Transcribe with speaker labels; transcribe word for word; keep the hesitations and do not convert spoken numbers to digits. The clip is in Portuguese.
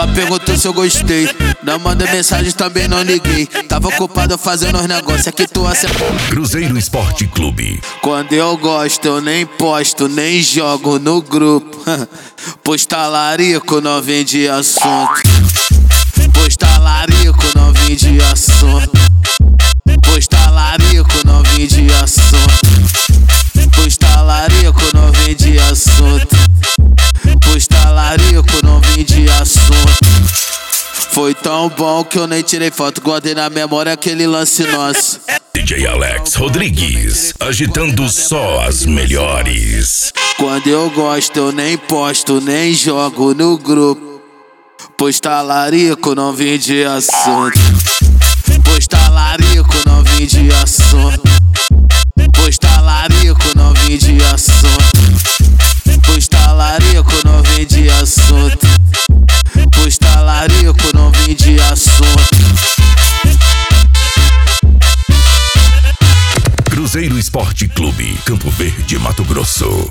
Speaker 1: Ela perguntou se eu gostei, não mandei mensagem, também não liguei. Tava ocupado fazendo os negócios, é que tu acertou.
Speaker 2: Cruzeiro Esporte Clube.
Speaker 1: Quando eu gosto eu nem posto, nem jogo no grupo. Pois talarico não vem de assunto. Pois talarico não vem de assunto. Pois talarico não vem de assunto. Pois talarico não vem de assunto. Pois talarico não vem de assunto. Foi tão bom que eu nem tirei foto, guardei na memória aquele lance nosso.
Speaker 2: D J Alex Rodrigues, agitando só as melhores.
Speaker 1: Quando eu gosto eu nem posto, nem jogo no grupo. Pois talarico não vem de assunto. Pois talarico não vem de assunto. Pois talarico não vem de assunto. Pois talarico não vem de assunto. Pois talarico não vem de assunto.
Speaker 2: Cruzeiro Esporte Clube, Campo Verde, Mato Grosso.